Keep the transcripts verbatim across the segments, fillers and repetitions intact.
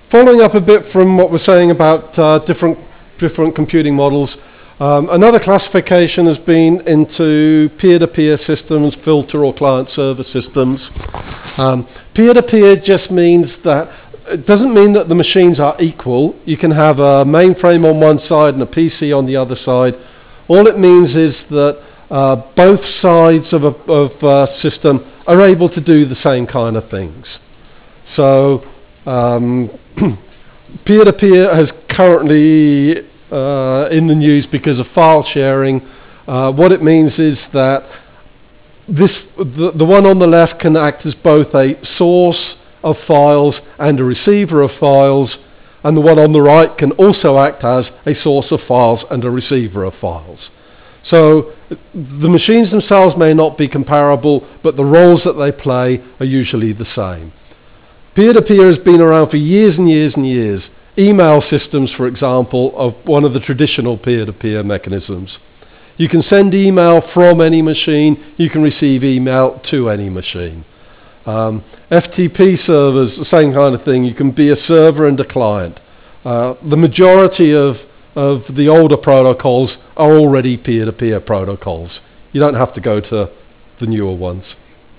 following up a bit from what we're saying about uh, different, different computing models, um, another classification has been into peer-to-peer systems, filter or client-server systems. Um, peer-to-peer just means that, it doesn't mean that the machines are equal. You can have a mainframe on one side and a P C on the other side. All it means is that uh, both sides of a of a system are able to do the same kind of things. So um, peer-to-peer has currently uh, in the news because of file sharing. Uh, what it means is that this the, the one on the left can act as both a source of files and a receiver of files, and the one on the right can also act as a source of files and a receiver of files. So the machines themselves may not be comparable, but the roles that they play are usually the same. Peer-to-peer has been around for years and years and years. Email systems, for example, are one of the traditional peer-to-peer mechanisms. You can send email from any machine, you can receive email to any machine. Um, F T P servers, the same kind of thing. You can be a server and a client. Uh, the majority of, of the older protocols are already peer-to-peer protocols. You don't have to go to the newer ones.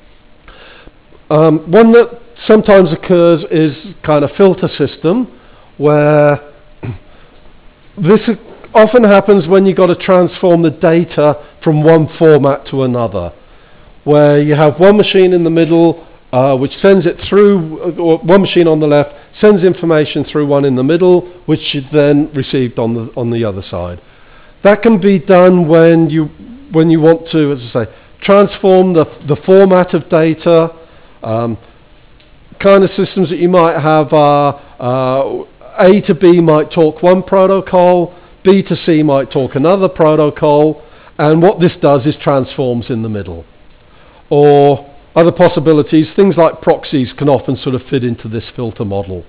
Um, one that sometimes occurs is kind of filter system, where this often happens when you've got to transform the data from one format to another, where you have one machine in the middle Uh, which sends it through, or one machine on the left sends information through one in the middle, which is then received on the on the other side. That can be done when you when you want to, as I say, transform the the format of data. Um, kind of systems that you might have are uh, A to B might talk one protocol, B to C might talk another protocol, and what this does is transforms in the middle. Or other possibilities, things like proxies can often sort of fit into this filter model.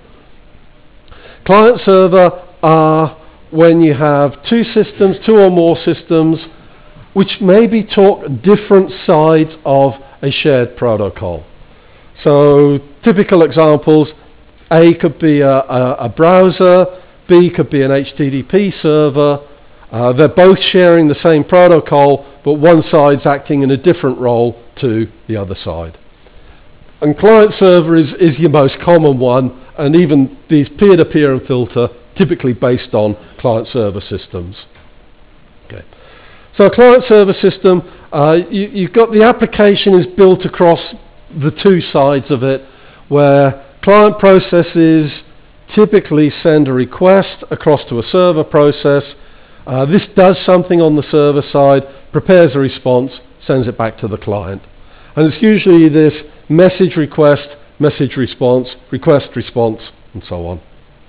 Client server are when you have two systems, two or more systems, which maybe talk different sides of a shared protocol. So typical examples, A could be a, a, a browser, B could be an H T T P server. Uh, they're both sharing the same protocol, but one side's acting in a different role to the other side. And client server is, is your most common one, and even these peer-to-peer and filter typically based on client server systems. Okay. So a client server system, uh, you, you've got the application is built across the two sides of it, where client processes typically send a request across to a server process. Uh, this does something on the server side, prepares a response, sends it back to the client. And it's usually this message request, message response, request response, and so on.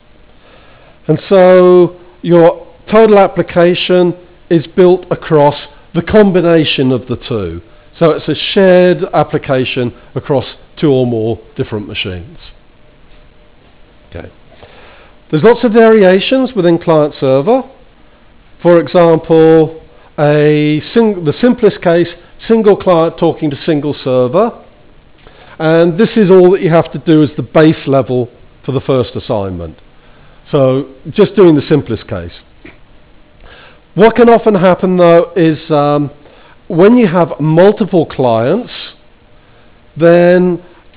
And so your total application is built across the combination of the two. So it's a shared application across two or more different machines. Okay. There's lots of variations within client server. For example, a sing the simplest case, single client talking to single server. And this is all that you have to do as the base level for the first assignment. So just doing the simplest case. What can often happen though is um, when you have multiple clients, then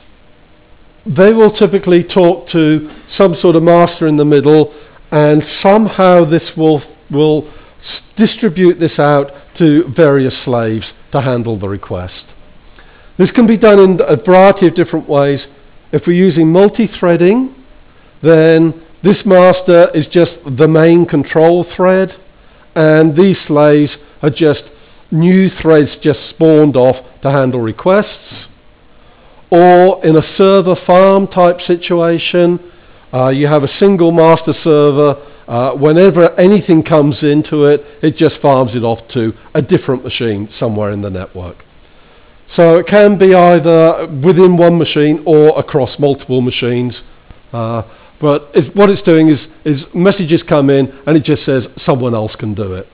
they will typically talk to some sort of master in the middle, and somehow this will will distribute this out to various slaves to handle the request. This can be done in a variety of different ways. If we're using multi-threading, then this master is just the main control thread, and these slaves are just new threads just spawned off to handle requests. Or in a server farm type situation, uh, you have a single master server. Uh, whenever anything comes into it, it just farms it off to a different machine somewhere in the network. So it can be either within one machine or across multiple machines. Uh, but it's, what it's doing is, is messages come in and it just says someone else can do it.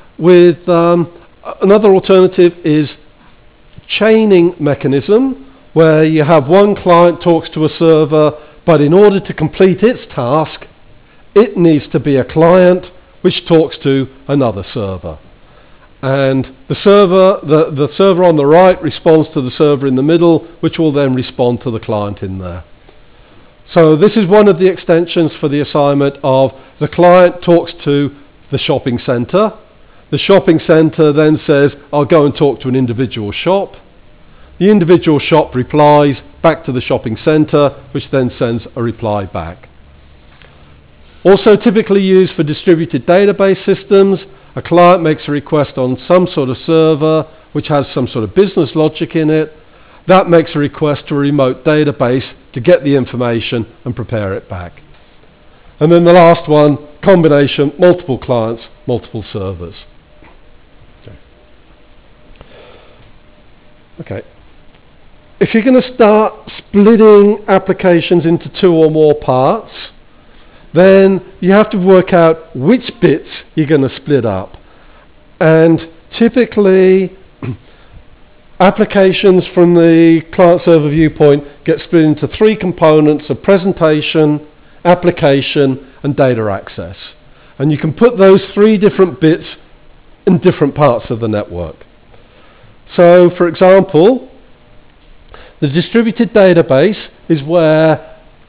With um, another alternative is chaining mechanism, where you have one client talks to a server, but in order to complete its task, it needs to be a client which talks to another server. And the server, the, the server on the right responds to the server in the middle, which will then respond to the client in there. So this is one of the extensions for the assignment of the client talks to the shopping center. The shopping center then says, I'll go and talk to an individual shop. The individual shop replies back to the shopping center, which then sends a reply back. Also typically used for distributed database systems, a client makes a request on some sort of server which has some sort of business logic in it. That makes a request to a remote database to get the information and prepare it back. And then the last one, combination, multiple clients, multiple servers. Okay. Okay. If you're going to start splitting applications into two or more parts, then you have to work out which bits you're going to split up. And typically, applications from the client-server viewpoint get split into three components of presentation, application, and data access. And you can put those three different bits in different parts of the network. So, for example, the distributed database is where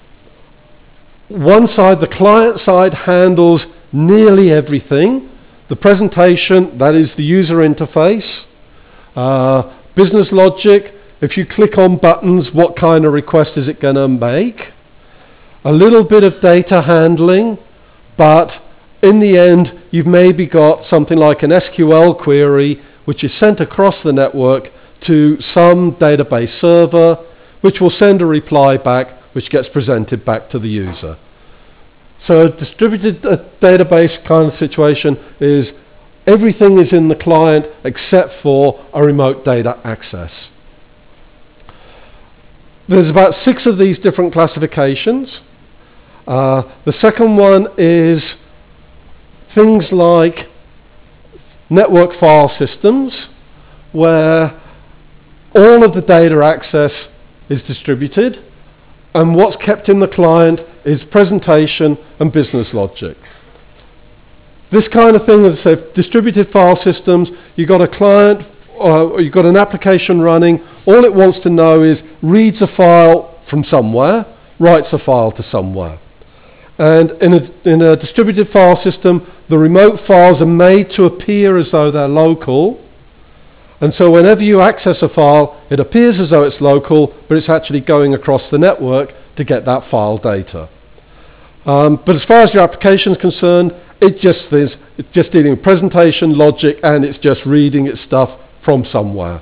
one side, the client side, handles nearly everything. The presentation, that is the user interface. Uh, business logic, if you click on buttons, what kind of request is it going to make? A little bit of data handling, but in the end, you've maybe got something like an S Q L query, which is sent across the network to some database server, which will send a reply back, which gets presented back to the user. So a distributed uh, database kind of situation is everything is in the client except for a remote data access. There's about six of these different classifications. Uh, the second one is things like network file systems, where all of the data access is distributed, and what's kept in the client is presentation and business logic. This kind of thing, as I say, distributed file systems, you've got a client, uh, or you've got an application running, all it wants to know is reads a file from somewhere, writes a file to somewhere. And in a, in a distributed file system, the remote files are made to appear as though they're local. And so whenever you access a file, it appears as though it's local, but it's actually going across the network to get that file data. Um, but as far as your application is concerned, it just is it's just dealing with presentation, logic, and it's just reading its stuff from somewhere.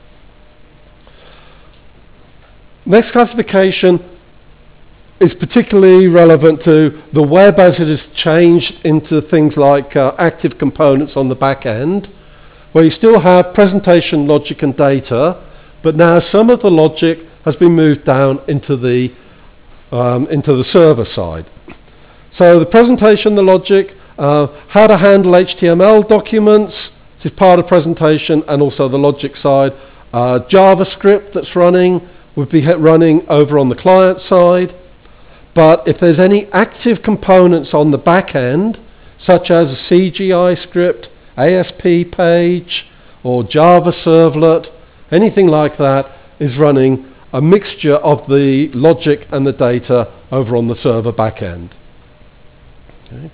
Next classification is particularly relevant to the web as it has changed into things like uh, active components on the back end, where you still have presentation, logic, and data, but now some of the logic has been moved down into the, um, into the server side. So the presentation, the logic, uh, how to handle H T M L documents, which is part of presentation, and also the logic side. Uh, JavaScript that's running would be running over on the client side. But if there's any active components on the back end, such as a C G I script, A S P page, or Java servlet, anything like that is running a mixture of the logic and the data over on the server back end. Okay.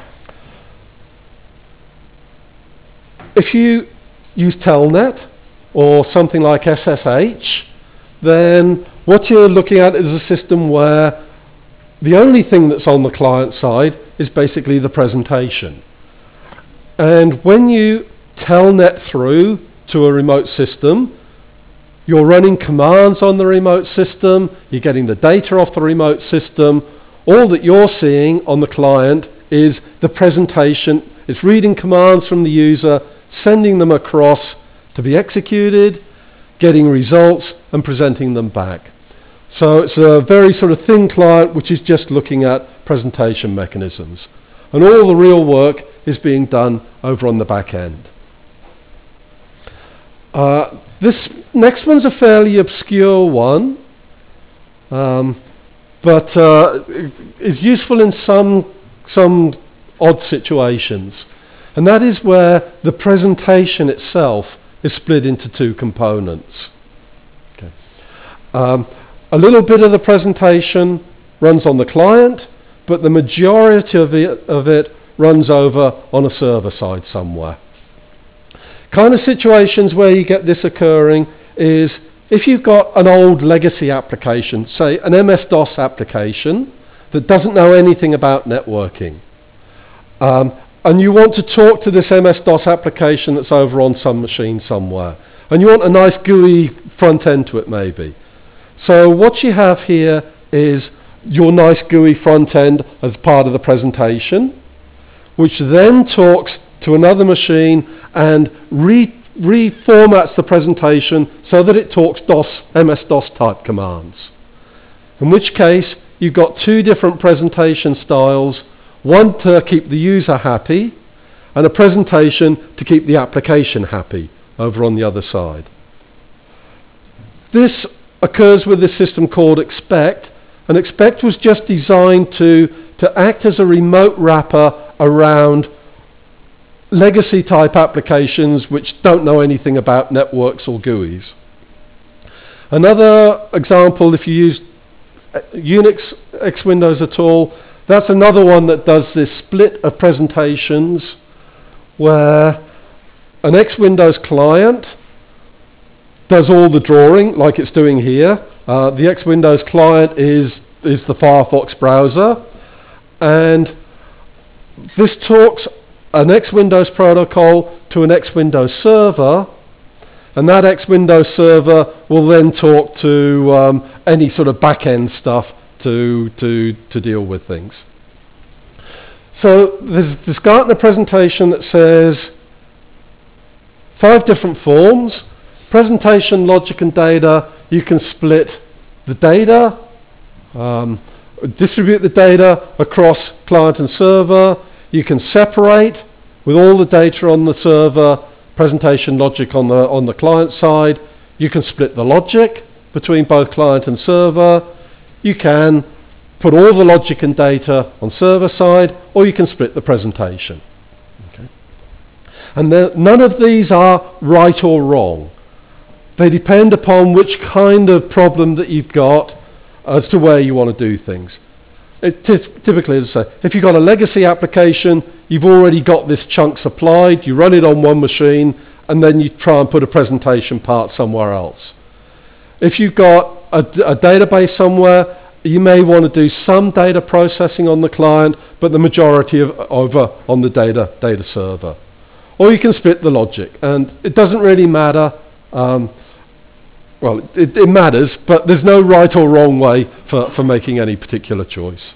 If you use Telnet or something like S S H, then what you're looking at is a system where the only thing that's on the client side is basically the presentation. And when you telnet through to a remote system, you're running commands on the remote system, you're getting the data off the remote system. All that you're seeing on the client is the presentation. It's reading commands from the user, sending them across to be executed, getting results, and presenting them back. So it's a very sort of thin client which is just looking at presentation mechanisms. And all the real work is being done over on the back end. Uh, this next one's a fairly obscure one, um, but uh, is useful in some, some odd situations. And that is where the presentation itself is split into two components. Okay. Um, a little bit of the presentation runs on the client, but the majority of it, of it runs over on a server side somewhere. Kind of situations where you get this occurring is if you've got an old legacy application, say an M S DOS application that doesn't know anything about networking, um, and you want to talk to this M S DOS application that's over on some machine somewhere, and you want a nice G U I front end to it maybe. So what you have here is your nice G U I front end as part of the presentation, which then talks to another machine and re reformats the presentation so that it talks DOS, M S DOS type commands. In which case, you've got two different presentation styles, one to keep the user happy, and a presentation to keep the application happy over on the other side. This occurs with this system called Expect, and Expect was just designed to, to act as a remote wrapper around legacy type applications which don't know anything about networks or G U Is. Another example, if you use Unix, X Windows at all, that's another one that does this split of presentations where an X Windows client does all the drawing like it's doing here. Uh, the X Windows client is, is the Firefox browser, and this talks an X Windows protocol to an X Windows server, and that X Windows server will then talk to um, any sort of back-end stuff to, to, to deal with things. So there's this Gartner presentation that says five different forms. Presentation, logic, and data. You can split the data, um, distribute the data across client and server. You can separate with all the data on the server, presentation logic on the, on the client side. You can split the logic between both client and server. You can put all the logic and data on server side, or you can split the presentation. Okay. And there, none of these are right or wrong. They depend upon which kind of problem that you've got as to where you want to do things. It typically, as I say, if you've got a legacy application, you've already got this chunk supplied, you run it on one machine, and then you try and put a presentation part somewhere else. If you've got a, a database somewhere, you may want to do some data processing on the client, but the majority of, over on the data, data server. Or you can split the logic, and it doesn't really matter. Um, well, it, it matters, but there's no right or wrong way for, for making any particular choice.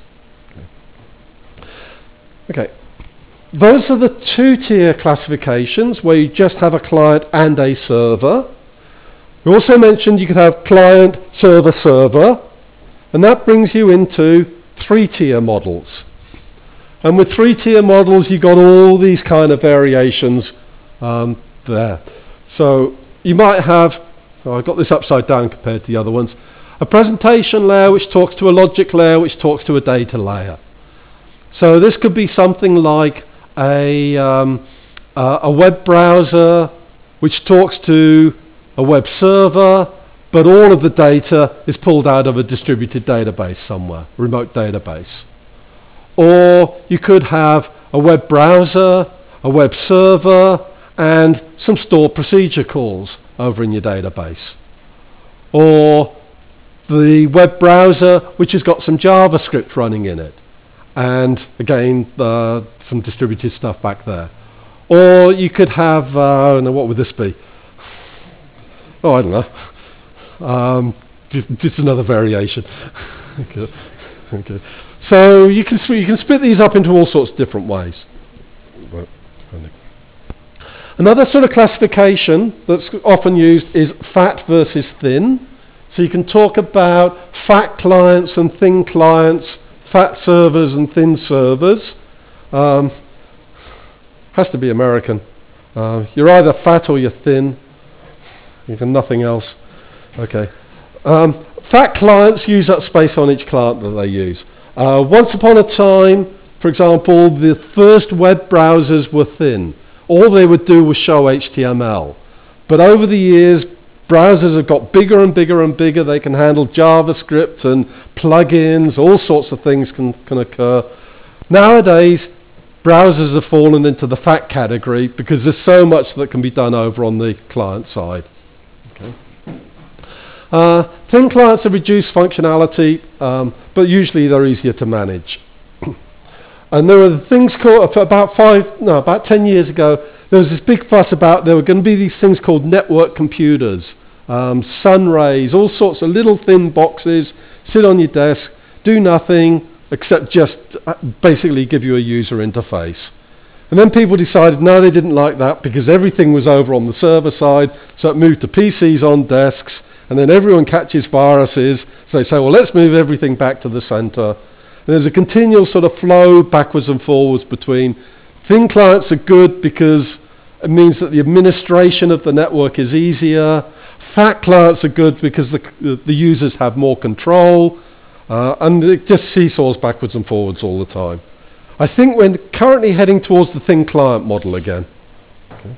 Okay. Okay. Those are the two-tier classifications where you just have a client and a server. We also mentioned you could have client, server, server, and that brings you into three-tier models. And with three-tier models, you've got all these kind of variations um, there. So you might have, oh, I've got this upside down compared to the other ones, a presentation layer which talks to a logic layer which talks to a data layer. So this could be something like a, um, uh, a web browser which talks to a web server, but all of the data is pulled out of a distributed database somewhere, remote database. Or you could have a web browser, a web server, and some stored procedure calls over in your database. Or the web browser, which has got some JavaScript running in it. And again, uh, some distributed stuff back there. Or you could have, uh, now what would this be? Oh, I don't know. Um, just, just another variation. Okay. Okay. So you can, you can split these up into all sorts of different ways. Another sort of classification that's often used is fat versus thin. So you can talk about fat clients and thin clients, fat servers and thin servers. Um, has to be American. Uh, you're either fat or you're thin. You can nothing else. Okay. Um, fat clients use up space on each client that they use. Uh, once upon a time, for example, the first web browsers were thin. All they would do was show H T M L. But over the years, browsers have got bigger and bigger and bigger. They can handle JavaScript and plugins. All sorts of things can, can occur. Nowadays, browsers have fallen into the fat category because there's so much that can be done over on the client side. Okay. Uh, thin clients have reduced functionality, um, but usually they're easier to manage. And there were things called, about five, no, about ten years ago, there was this big fuss about there were going to be these things called network computers, um, sun rays, all sorts of little thin boxes, sit on your desk, do nothing except just basically give you a user interface. And then people decided no, they didn't like that because everything was over on the server side, so it moved to P Cs on desks, and then everyone catches viruses, so they say, well, let's move everything back to the center. And there's a continual sort of flow backwards and forwards between thin clients are good because it means that the administration of the network is easier. Fat clients are good because the, the users have more control. Uh, and it just seesaws backwards and forwards all the time. I think we're currently heading towards the thin client model again. Okay.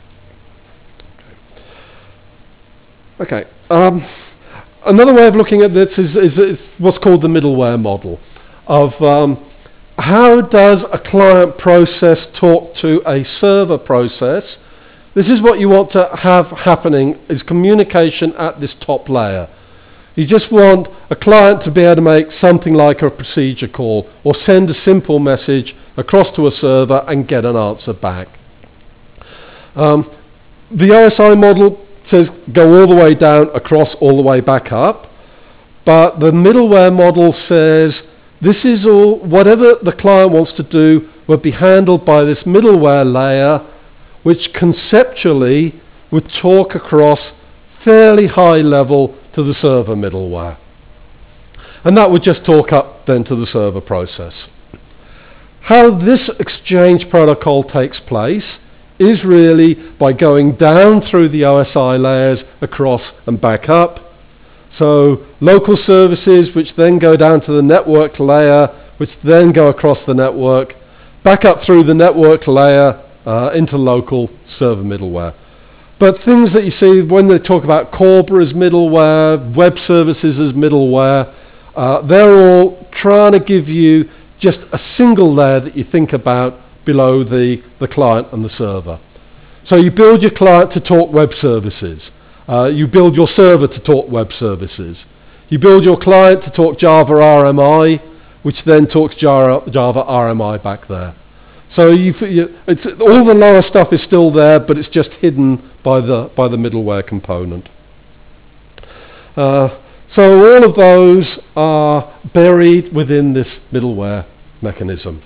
Okay. Um, another way of looking at this is, is, is what's called the middleware model. Of um, how does a client process talk to a server process? This is what you want to have happening, is communication at this top layer. You just want a client to be able to make something like a procedure call or send a simple message across to a server and get an answer back. Um, the O S I model says go all the way down, across, all the way back up. But the middleware model says this is all, whatever the client wants to do will be handled by this middleware layer, which conceptually would talk across fairly high level to the server middleware. And that would just talk up then to the server process. How this exchange protocol takes place is really by going down through the O S I layers across and back up. So local services which then go down to the network layer, which then go across the network, back up through the network layer uh, into local server middleware. But things that you see when they talk about Cobra as middleware, web services as middleware, uh, they're all trying to give you just a single layer that you think about below the, the client and the server. So you build your client to talk web services. Uh, you build your server to talk web services. You build your client to talk Java R M I, which then talks Java, Java R M I back there. So you, you, it's, all the lower stuff is still there, but it's just hidden by the, by the middleware component. Uh, so all of those are buried within this middleware mechanism.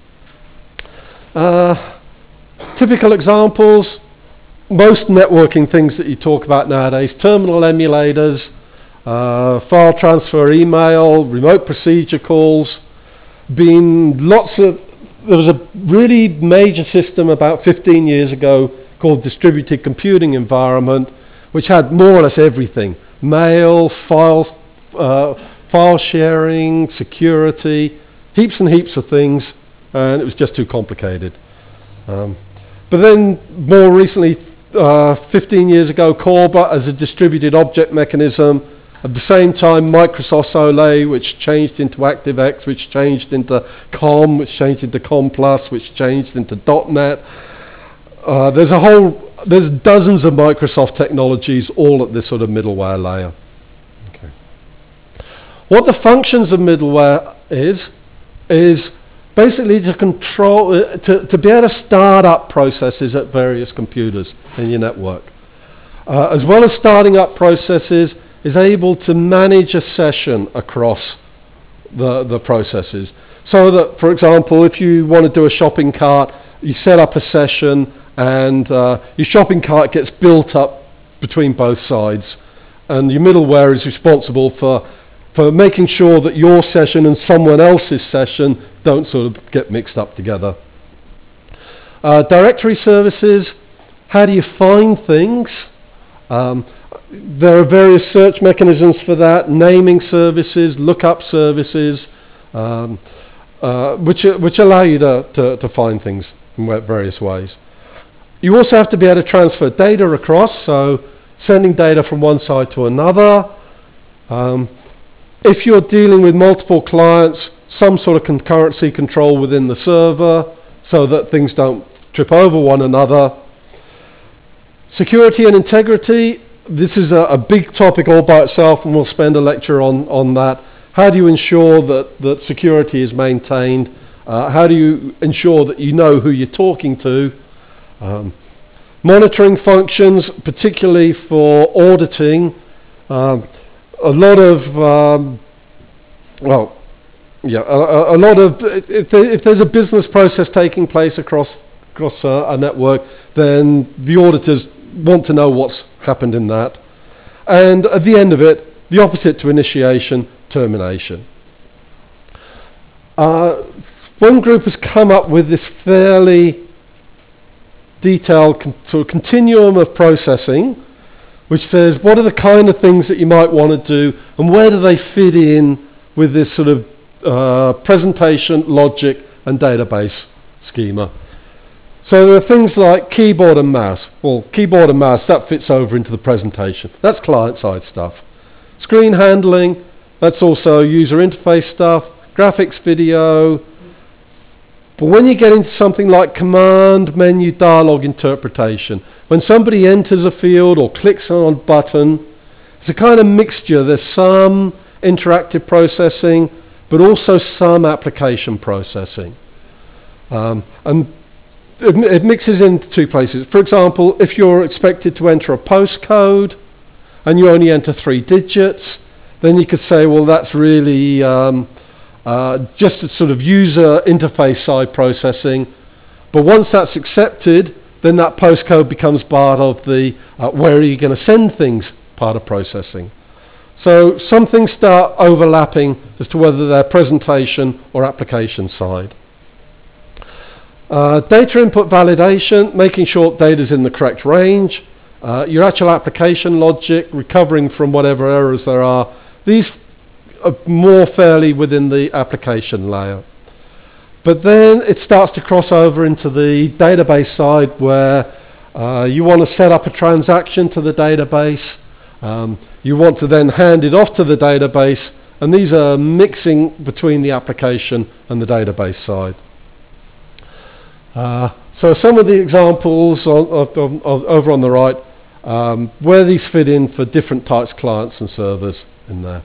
Uh, typical examples, most networking things that you talk about nowadays, terminal emulators, uh, file transfer email, remote procedure calls, been lots of, there was a really major system about fifteen years ago called distributed computing environment, which had more or less everything, mail, file, uh, file sharing, security, heaps and heaps of things, and it was just too complicated. Um, but then more recently, uh, fifteen years ago, Cobra as a distributed object mechanism. At the same time, Microsoft Soleil, which changed into ActiveX, which changed into COM, which changed into COM Plus, which changed into .NET. Uh, there's a whole, there's dozens of Microsoft technologies all at this sort of middleware layer. Okay. What the functions of middleware is, is basically to control, uh, to, to be able to start up processes at various computers in your network. Uh, as well as starting up processes, is able to manage a session across the, the processes. So that, for example, if you want to do a shopping cart, you set up a session and uh, your shopping cart gets built up between both sides. And your middleware is responsible for, for making sure that your session and someone else's session don't sort of get mixed up together. Uh, directory services, how do you find things? Um, there are various search mechanisms for that, naming services, lookup services, um, uh, which, which allow you to, to, to find things in various ways. You also have to be able to transfer data across, so sending data from one side to another. Um, if you're dealing with multiple clients, some sort of concurrency control within the server so that things don't trip over one another. Security and integrity, this is a, a big topic all by itself, and we'll spend a lecture on, on that. How do you ensure that, that security is maintained? Uh, how do you ensure that you know who you're talking to? Um, monitoring functions, particularly for auditing. Um, a lot of, um, well, yeah, a, a lot of, if, there, if there's a business process taking place across, across a, a network, then the auditors want to know what's happened in that. And at the end of it, the opposite to initiation, termination. Uh, one group has come up with this fairly detailed con sort of continuum of processing, which says what are the kind of things that you might want to do and where do they fit in with this sort of uh, presentation, logic and database schema. So there are things like keyboard and mouse. Well, keyboard and mouse, that fits over into the presentation. That's client-side stuff. Screen handling, that's also user interface stuff, graphics, video. But when you get into something like command, menu, dialogue interpretation, when somebody enters a field or clicks on a button, it's a kind of mixture. There's some interactive processing, but also some application processing. Um, and It, it mixes into two places. For example, if you're expected to enter a postcode and you only enter three digits, then you could say, well, that's really um, uh, just a sort of user interface side processing. But once that's accepted, then that postcode becomes part of the uh, where are you going to send things part of processing. So some things start overlapping as to whether they're presentation or application side. Uh, data input validation, making sure data's in the correct range. Uh, your actual application logic, recovering from whatever errors there are. These are more fairly within the application layer. But then it starts to cross over into the database side where uh, you want to set up a transaction to the database. Um, you want to then hand it off to the database. And these are mixing between the application and the database side. Uh, so some of the examples on, of, of, of, over on the right, um, where these fit in for different types of clients and servers in there.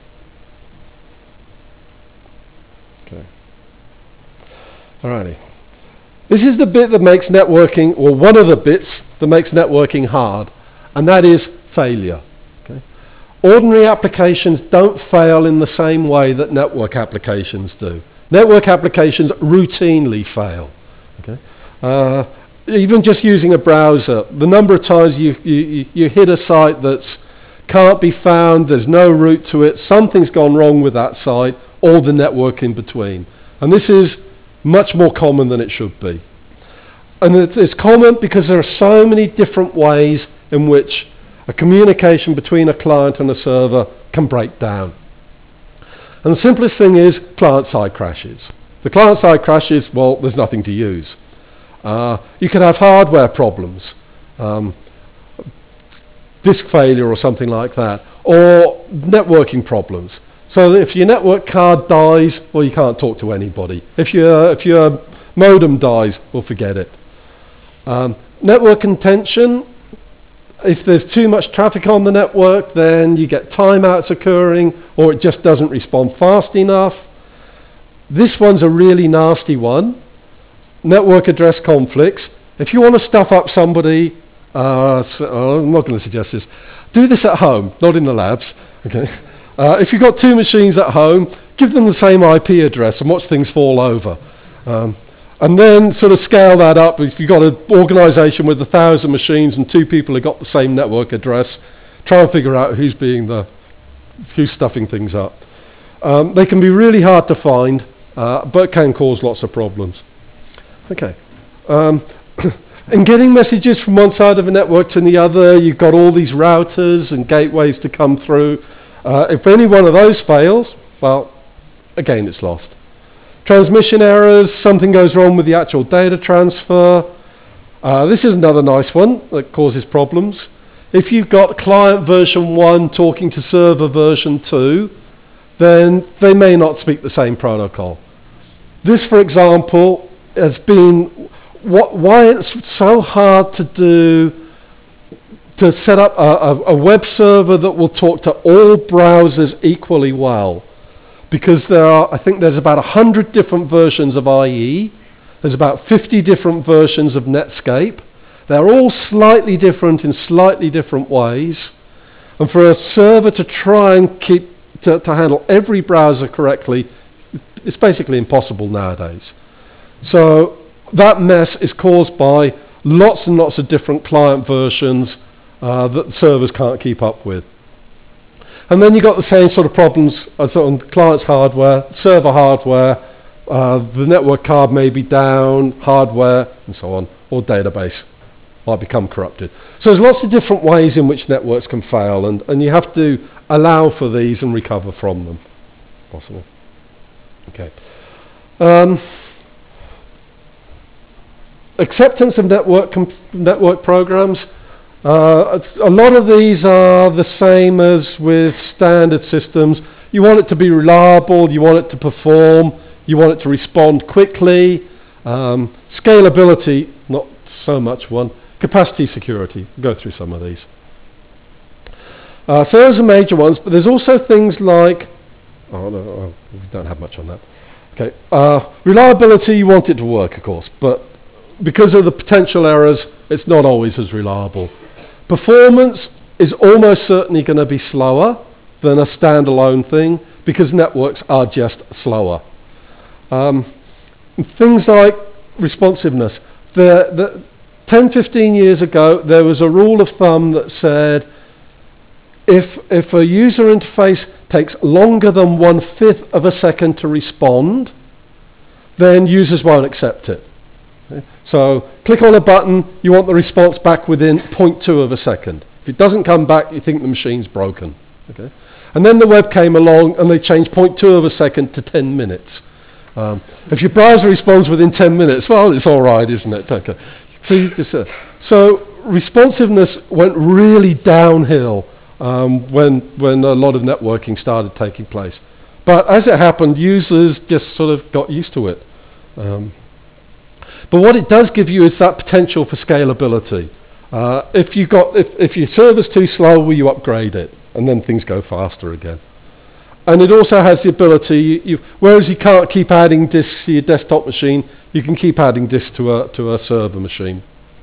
Okay. Alrighty. This is the bit that makes networking, or one of the bits that makes networking hard, and that is failure. Okay. Ordinary applications don't fail in the same way that network applications do. Network applications routinely fail. Okay. Uh, even just using a browser, the number of times you, you, you hit a site that can't be found, there's no route to it, something's gone wrong with that site, or the network in between. And this is much more common than it should be. And it's, it's common because there are so many different ways in which a communication between a client and a server can break down. And the simplest thing is client-side crashes. The client-side crashes, well, there's nothing to use. Uh, you could have hardware problems, um, disk failure or something like that, or networking problems. So that if your network card dies, well, you can't talk to anybody. If your, if your modem dies, well, forget it. Um, network contention, if there's too much traffic on the network, then you get timeouts occurring, or it just doesn't respond fast enough. This one's a really nasty one. Network address conflicts. If you want to stuff up somebody, uh, so, oh, I'm not going to suggest this. Do this at home, not in the labs. Okay. Uh, if you've got two machines at home, give them the same I P address and watch things fall over. Um, and then sort of scale that up. If you've got an organization with a thousand machines and two people have got the same network address, try and figure out who's being the, who's stuffing things up. Um, they can be really hard to find. Uh, but can cause lots of problems. Okay. Um, And getting messages from one side of a network to the other, you've got all these routers and gateways to come through. Uh, if any one of those fails, well, again, it's lost. Transmission errors, something goes wrong with the actual data transfer. Uh, this is another nice one that causes problems. If you've got client version one talking to server version two, then they may not speak the same protocol. This, for example, has been what, why it's so hard to do, to set up a, a, a web server that will talk to all browsers equally well. Because there are, I think there's about one hundred different versions of I E. There's about fifty different versions of Netscape. They're all slightly different in slightly different ways. And for a server to try and keep, to, to handle every browser correctly, it's basically impossible nowadays. So that mess is caused by lots and lots of different client versions uh, that servers can't keep up with. And then you've got the same sort of problems as on client's hardware, server hardware, uh, the network card may be down, hardware, and so on, or database might become corrupted. So there's lots of different ways in which networks can fail, and, and you have to allow for these and recover from them. Possible. Okay. Um, acceptance of network, network programs. Uh, a lot of these are the same as with standard systems. You want it to be reliable, you want it to perform, you want it to respond quickly. Um, scalability, not so much one. Capacity security, we'll go through some of these. Uh, so those are major ones, but there's also things like, oh no, oh, we don't have much on that. Okay, uh, reliability, you want it to work, of course, but because of the potential errors, it's not always as reliable. Performance is almost certainly going to be slower than a standalone thing because networks are just slower. Um, things like responsiveness. The, the ten, fifteen years ago, there was a rule of thumb that said if, if a user interface takes longer than one-fifth of a second to respond, then users won't accept it. Okay? So click on a button, you want the response back within zero point two of a second. If it doesn't come back, you think the machine's broken. Okay? And then the web came along and they changed zero point two of a second to ten minutes. Um, if your browser responds within ten minutes, well, it's all right, isn't it? Okay. So, you just, uh, so responsiveness went really downhill um, when, when a lot of networking started taking place. But as it happened, users just sort of got used to it. Um, but what it does give you is that potential for scalability. Uh, if, you got, if, if your server's too slow, will you upgrade it? And then things go faster again. And it also has the ability, you, you, whereas you can't keep adding disks to your desktop machine, you can keep adding disks to a, to a server machine.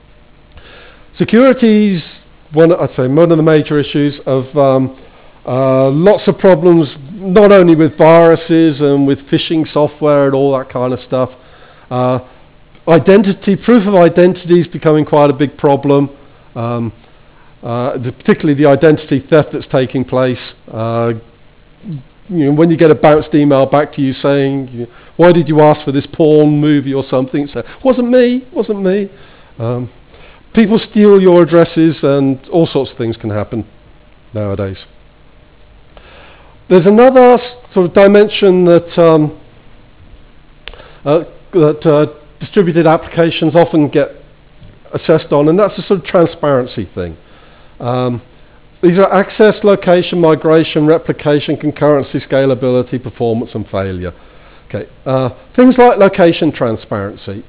Security's one, I'd say, one of the major issues of um, uh, lots of problems, not only with viruses and with phishing software and all that kind of stuff. Uh, identity, proof of identity is becoming quite a big problem. Um, uh, the, particularly the identity theft that's taking place. Uh, You know, when you get a bounced email back to you saying, you know, why did you ask for this porn movie or something? Say, wasn't me, wasn't me. Um, people steal your addresses and all sorts of things can happen nowadays. There's another sort of dimension that, um, uh, that uh, distributed applications often get assessed on, and that's a sort of transparency thing. Um, These are access, location, migration, replication, concurrency, scalability, performance, and failure. Okay, uh, things like location transparency.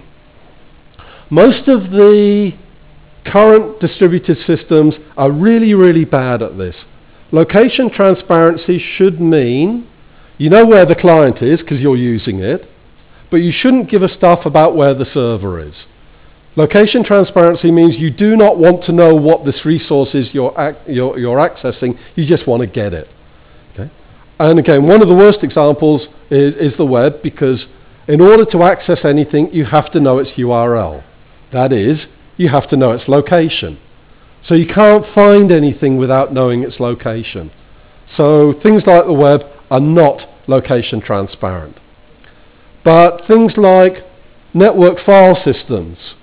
Most of the current distributed systems are really, really bad at this. Location transparency should mean you know where the client is because you're using it, but you shouldn't give a stuff about where the server is. Location transparency means you do not want to know what this resource is you're, ac you're, you're accessing, you just want to get it. Okay? And again, one of the worst examples is, is the web, because in order to access anything, you have to know its U R L. That is, you have to know its location. So you can't find anything without knowing its location. So things like the web are not location transparent. But things like network file systems,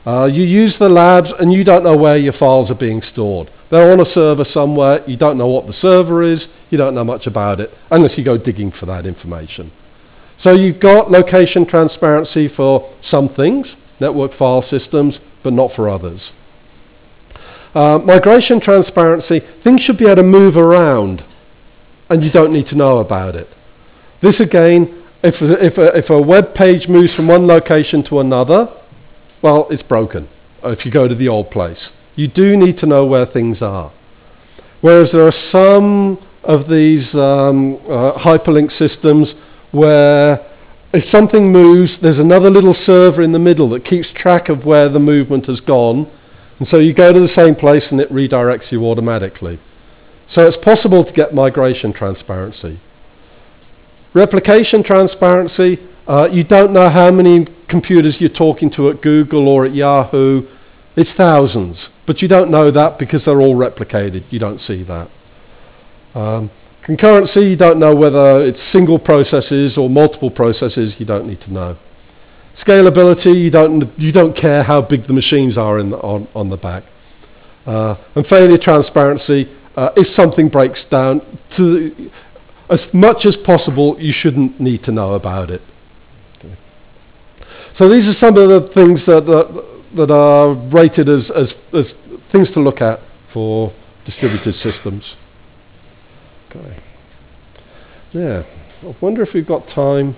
Uh, you use the labs and you don't know where your files are being stored. They're on a server somewhere, you don't know what the server is, you don't know much about it, unless you go digging for that information. So you've got location transparency for some things, network file systems, but not for others. Uh, migration transparency, things should be able to move around, and you don't need to know about it. This again, if, if, a, if a web page moves from one location to another, well, it's broken if you go to the old place. You do need to know where things are. Whereas there are some of these um, uh, hyperlink systems where if something moves, there's another little server in the middle that keeps track of where the movement has gone. And so you go to the same place and it redirects you automatically. So it's possible to get migration transparency. Replication transparency, uh, you don't know how many computers you're talking to at Google or at Yahoo. It's thousands, but you don't know that because they're all replicated. You don't see that. Um, concurrency, you don't know whether it's single processes or multiple processes. You don't need to know. Scalability, you don't, you don't care how big the machines are in the, on, on the back. Uh, and failure transparency, uh, if something breaks down, to the, as much as possible, you shouldn't need to know about it. Okay. So these are some of the things that, that, that are rated as, as, as things to look at for distributed systems. Okay. Yeah, I wonder if we've got time.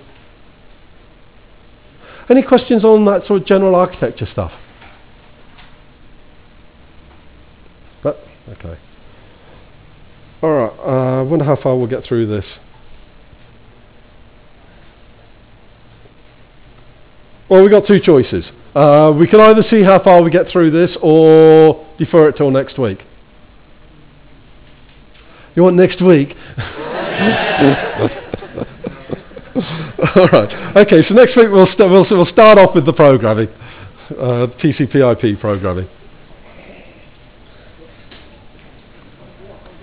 Any questions on that sort of general architecture stuff? But, okay. All right, I uh, wonder how far we'll get through this. Well, we've got two choices. Uh, we can either see how far we get through this or defer it till next week. You want next week? All right. Okay, so next week we'll, st we'll, we'll start off with the programming, uh, T C P I P programming.